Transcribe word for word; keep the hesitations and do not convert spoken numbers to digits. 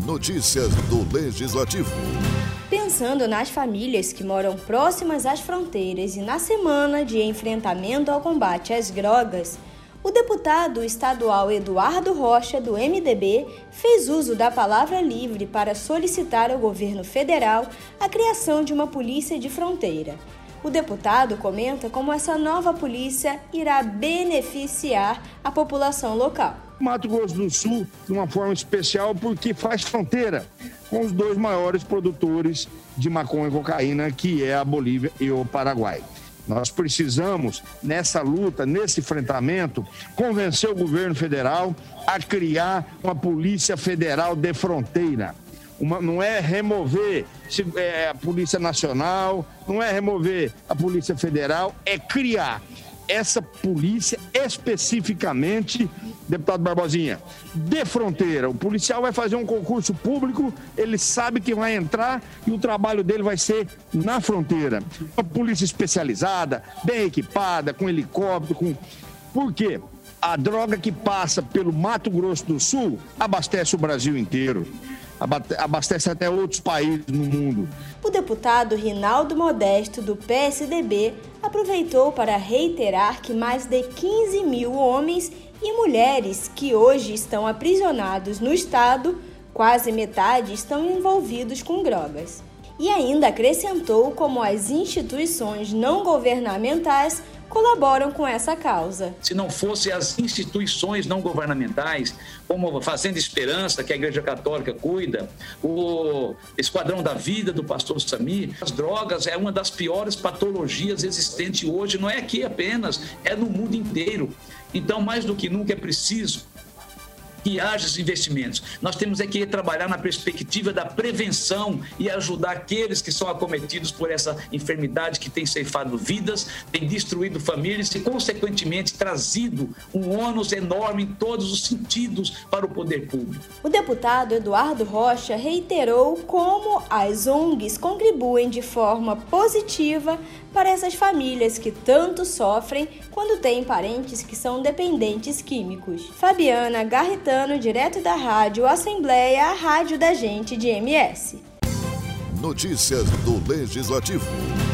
Notícias do Legislativo. Pensando nas famílias que moram próximas às fronteiras e na semana de enfrentamento ao combate às drogas, o deputado estadual Eduardo Rocha, do M D B, fez uso da palavra livre para solicitar ao governo federal a criação de uma polícia de fronteira. O deputado comenta como essa nova polícia irá beneficiar a população local. Mato Grosso do Sul, de uma forma especial, porque faz fronteira com os dois maiores produtores de maconha e cocaína, que é a Bolívia e o Paraguai. Nós precisamos, nessa luta, nesse enfrentamento, convencer o governo federal a criar uma polícia federal de fronteira. Uma, não é remover é, a Polícia Nacional, não é remover a Polícia Federal, é criar essa polícia especificamente, deputado Barbosinha, de fronteira. O policial vai fazer um concurso público, ele sabe que vai entrar e o trabalho dele vai ser na fronteira. Uma polícia especializada, bem equipada, com helicóptero, com... Por quê? A droga que passa pelo Mato Grosso do Sul abastece o Brasil inteiro. Abastece até outros países no mundo. O deputado Rinaldo Modesto, do P S D B, aproveitou para reiterar que mais de quinze mil homens e mulheres que hoje estão aprisionados no estado, quase metade estão envolvidos com drogas. E ainda acrescentou como as instituições não governamentais colaboram com essa causa. Se não fossem as instituições não governamentais, como a Fazenda Esperança, que a Igreja Católica cuida, o Esquadrão da Vida, do pastor Samir, as drogas é uma das piores patologias existentes hoje, não é aqui apenas, é no mundo inteiro. Então, mais do que nunca é preciso que haja esses investimentos. Nós temos é que trabalhar na perspectiva da prevenção e ajudar aqueles que são acometidos por essa enfermidade que tem ceifado vidas, tem destruído famílias e, consequentemente, trazido um ônus enorme em todos os sentidos para o poder público. O deputado Eduardo Rocha reiterou como as O N Gs contribuem de forma positiva para essas famílias que tanto sofrem quando têm parentes que são dependentes químicos. Fabiana Garritano, direto da Rádio Assembleia, a rádio da gente de M S. Notícias do Legislativo.